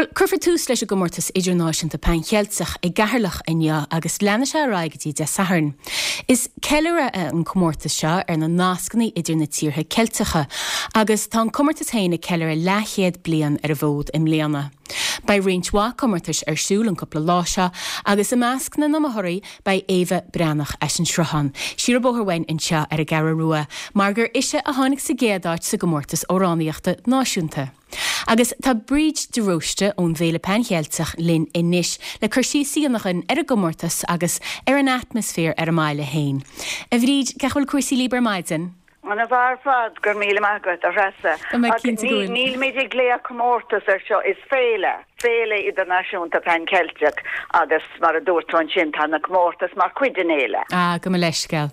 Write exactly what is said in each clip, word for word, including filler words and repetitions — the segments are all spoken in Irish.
Well, curfa tús leis a gomórtas idirnáisiúnta pein chealtach ag gaharlach inne agus leanna se raigetí de saharn. Is ceilere an comórtas seo ar na náscannaí idir na tíortha ceilteacha agus tá comórtas héine ceilere leichéad blian ar a bhód im léana. Bei réintá comórtas ar siúil an coppla láise agus i meascna na mathirí bei Éva Breanach as an srahan. Siar bóthhain in seo ar a gara rua, mar gur ise a tháinig sa géadáit sa gomórtas óránaíochta náisiúnta. Agus tá bríd de roiste ón bhéle penchéalteach linn inis le chuirsí síanachan ar a gomórtas agus ar an atmosfér ar a máile héin. A bhríd cechfuil cuasí líbar maidin? An a bhar fad gur míle magad a rasa. Níl méidir léa comórtas ar seo is féle. Féle idirnáisiúnta penchéalteach agus mar a dúirtún sin tá na comórtas mar cuidean éile. Ah, go leisceil.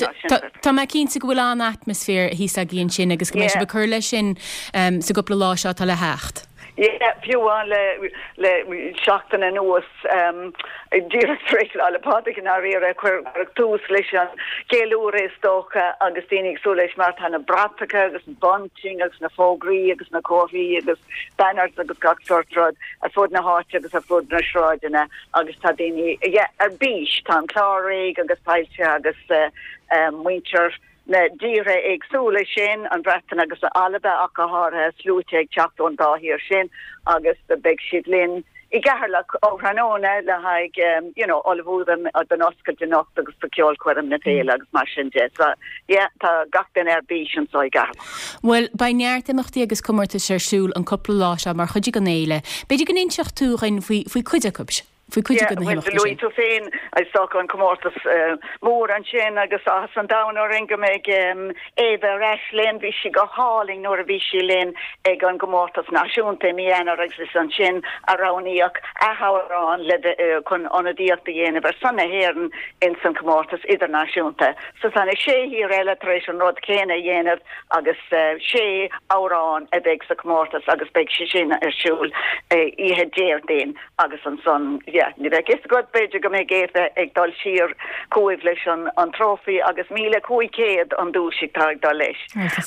Tá me cinnta go bhfuil an atmosfér hís a gíonn sin agus go méis be chur lei sin sa gopla lá seo tá le hecht. Yeah, fiúan le le seachtain an uas um dírechtréil alle pádig an áíre chuir tús leis an céúra is tócha agus tínig sú leis mar tanna bratacha agus bunting agus na fógraí agus na cófií agus banners agus gach sortrod a fud na háte agus a fud na sráidena agus tá daoine yeah, ar bís tá chláraigh agus pailte agus uh, um, winter na díre ag súla sin an bretan agus a alaba ach a hátha slúte ag teachtón dáhír sin agus de beg siad linn I gaharlach ó hranóna le haig um, you know, olbhúdam a den oscail de nocht agus sa ceol cuirim na téile agus mar sin de. So, yeah, tá gach den ar bís an so I gaharlach. Well, by neart imachtaí agus comórtas ar siúil an coppla láise mar chuidir gan éile. Beidir gan inseach túrain faoi cuide cubs? Fui cuiide gan héimeachta sin. Louis féin I soch an comórtas uh, mór an sin agus as an dawn or inga meg um, Eva Rashlin vi si go háling nor a vi si lin ag an comórtas náisiúnta mi anar agus an sin a raníach a hárán le uh, chun anadíochta dhéanamh ar sanna héireann in san comórtas idirnáisiúnta. So sanna sé hir eile tar éis an rud céine dhéanamh agus uh, sé árán a beg sa comórtas agus beg si sin ar siúil uh, ihe déir déin agus an son yeah, ni bheith is god beidir go mé géithe ag dal sir cóibh leis an an trófi agus míle cúig céad an dúsig táag dal leis.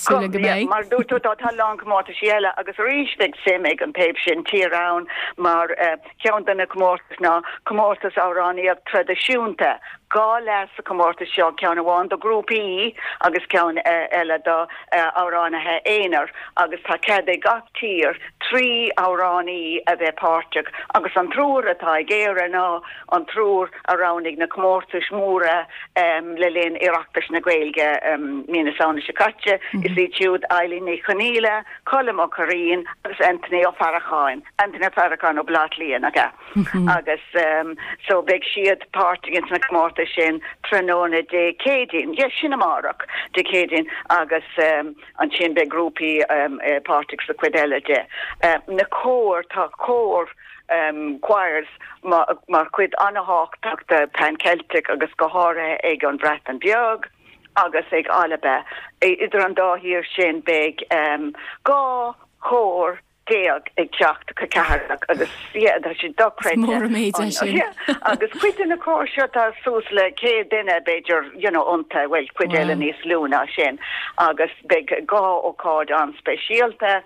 Mar dúirtú tá tá lang comórtas eile agus rísfeig sim ag an taobh sin tírán mar ceann na comórtas ná comórtas áráníoch tradiisiúnta. Gá leis a comórtas seo ceann bháin do grúpaí agus ceann eile do áránathe éonar agus tá cead é gach tír trí áránaí a bheith páirteach agus an trúr atá géire ná an trúr aránig na comórtas móra um, le linn iireachtas na Gaeilge um, mína saona se caite mm-hmm. is í tiúd Eileen ní Choníle, Colm ó Corín agus Anthony ó Faracháin, Anthony Faracháin ó Blatlíon aga. Mm-hmm. Agus um, so beg siad páirteach na comórtas sin tróna de cédin, yes, sin amárach de cédin agus um, an sin be grúpi um, uh, páirteach sa cuideile de. Uh, na cór tá cór um, choirs mar ma cuid anaháach de penchéalteach agus go háire ag an bhreat an beag agus ag alaba. Idir an dáhír sin beg um, gá chór déag ag teacht go ceharlach agus siad si dochreite mór méide sin agus cuiide na cóir seo tá sús le cé duine beidir you know unta well cuideile níos lúna sin agus beg gá ó cád an speisialta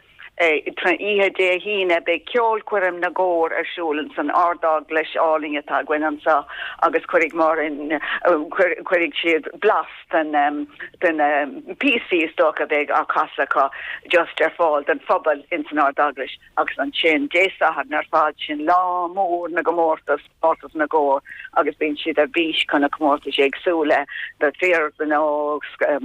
ihe dé híine be ceol cuirim na góir ar siúlan san ardag leis áling atá gwinan sa agus chuig mar in chuig siad blast den um, den um, P C stocha beg a casacha just ar fáil den fphobal in san ardag leis agus an sin désa had nar fád sin lá mór na gomórtas mórtas na góir agus bín siad ar bís chuna gomórtas ag súla de fér den ó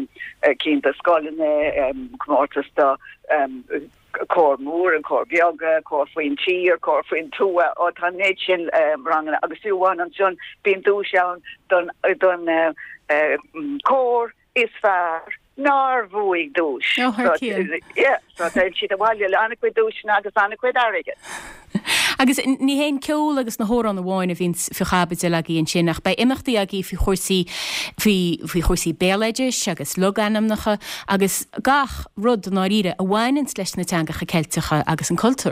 cín de scoilne gomórtas do um, cór mór an cór beaga, cór faoin tír, cór faoin túa ó tá néid sin um, rangan agus uháin an sin bíon dúiseán don don uh, uh, cór is fearr nar bhuaig dúis. No, her cían. Yeah, so tá siad a bhaile le anna cuid dúis agus anna cuid airige. Agus ní héin ceol agus na hór an bháin a bhín fiochabide le íon sinach bei imachtaí a í fi chósaí fi chósaí béleidir agus loganamnacha agus gach rud an áíre a bhhainint leis na teangacha ceilteacha agus an cultúr.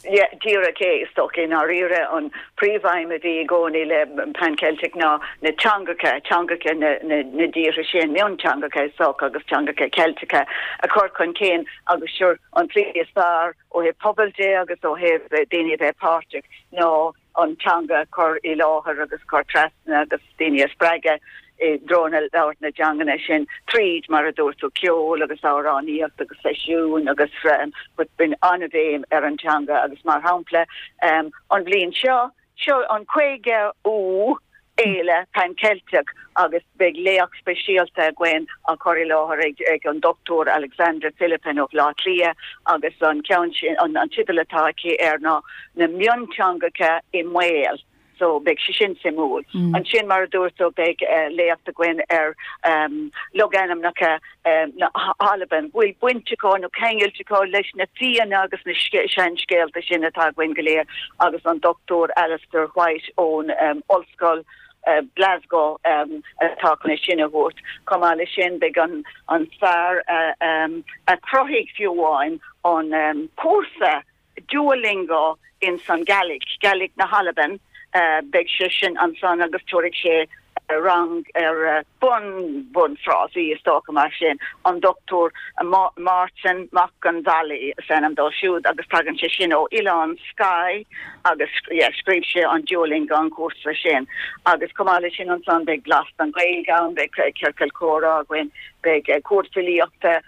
yeah, Dira K stuck in our era on pre-vime the goni le pan Celtic na na Changaka Changaka na na na Dira Shin mion Changaka so agus Changaka Celtica a corcon Kane agus sure on previous bar o he pobl day agus o he dini be partic no on Changa cor I láhar agus cor trasna agus dini spraga e dronal out na jangana sin tríd mar a dúirtú ceol agus áráníocht agus leisiún agus um, but bin anadéim ar an Changa agus mar hapla um, an bblion seo seo an chuige ó éile pan Celtic agus beg léach speisialta gwen a choir láhar ag, ag an doctor Alexander Philippin of Latlia agus an ceann an, an titulatá ar na na mion Changacha I Wales. So beg si sin simúl. Mm. An sin mar dúirtó beg uh, léach a gwen ar um, loganam nacha um, na halaban. Bhfuil buinteá nó ceingilteá leis na fiana agus na sean scéalta sin atá gwen goléir agus an doctor Alistair White ón um, Ulster Uh, Glasgow um, atá sin a bhórt comá le sin beg an an fear uh, um, a croigh fiúháin an um, cuasa Duolingo in San Gaelic, Gaelic na Halaban uh, beg se sin an san agus tuairig sé uh, rang ar uh, bun bun frásí is tócha mar sin an doctor uh, Ma- Martin Maccan Valley san am dá siúd agus tagan sé sin ó Ilan Sky agus yeah, scríb sé an Duolingo an cuasa sin agus comáile sin an san beg glas an gailga an beg ceircail córa gwen beg uh, cuasfiliíochta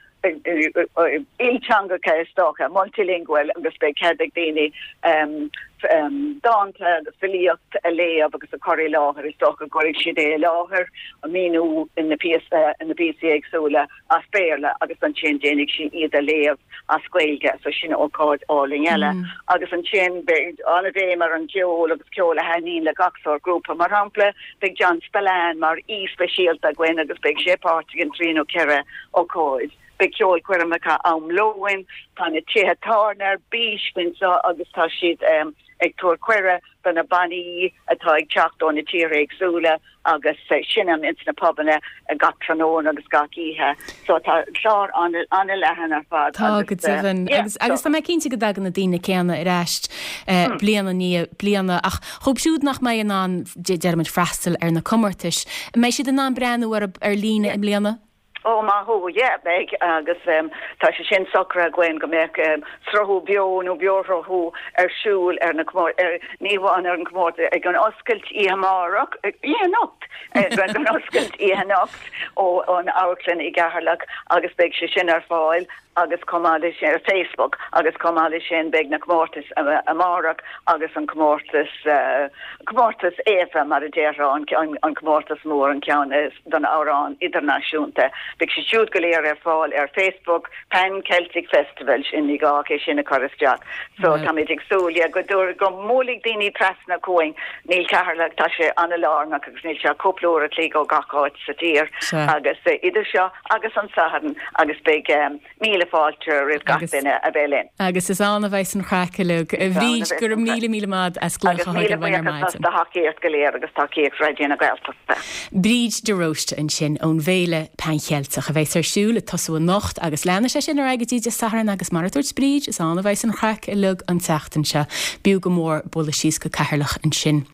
Ilchanga ka stoka multilingual agus be kedig dini um um danta agus filiacht a lea agus a cori láhar is stoka gorig sidé láhar a minu in the P S uh, in the B C Exula a spéirla agus an chin dénig si iad a lea a squailga so sin ó cod áling ela mm. agus an chin be an a dé mar an ceol agus ceol a hanin le gaxor grúpa mar hapla big John Spillane mar í specialta gwen agus big sé party in trino kera ó cod big ceol cuireamacha am loin tan a títhe tarnar bís fin sa agus tá siad um, ag tuair cuire ban a banní atá ag teacht ón na tíre agsúla agus uh, sinam ins na pobanna a gatranón agus gacíthe so tá chlár an an lehan ar fad Tá go tíhan agus agus tá mé cinnte go dagan na dtíine céanna i reist bliana ní bliana ach chóbsúd nach mé an an dearmid freistal ar na cumartais mé siad an an brenn ar ar lína in bliana Oh ma ho yeah beg agus um tá sé sin socra gwen go mek um srohu bio no biorho ho er shul er na kmor er níwan er kmor ag an oskelt I hamarach I nocht gwen an oskelt I nocht o on Auckland I gaharlag agus beg sé sin ar fáil agus comáile sin ar Facebook agus comáile sin beg na kmortas amarach agus an kmortas uh, kmortas éfa mar a déra an an kmortas mór an cean don árán internaisiúnta big she shoot goléir ar fáil ar Facebook Pan Celtic Festival in Nigá é sin a chorasteach so tá mé ag súlia go dúir go mólig daoine presna cóing níl ceharlag tá sé an lárnach agus níl se cúplóir a tlí go gaáid sa tír agus idir seo agus an saharan agus big um, míle fáiltear rih gatainine a bhelinn. Agus is anna bheith an chracelug a bhríd gur míle míle mad as glucha hagar bhair maidin. Tá haíart goléir agus tá céach réidirna gailteachta. Bríd de roast an sin ón bhéle Pan Celtic a bheith arsúil a tosú a nocht agus lena sé sin ar aigetí de saharan agus maratúirt bríd is anna bheith an chracelug an teachtain se bú go mór bula síos go cairlach an sin.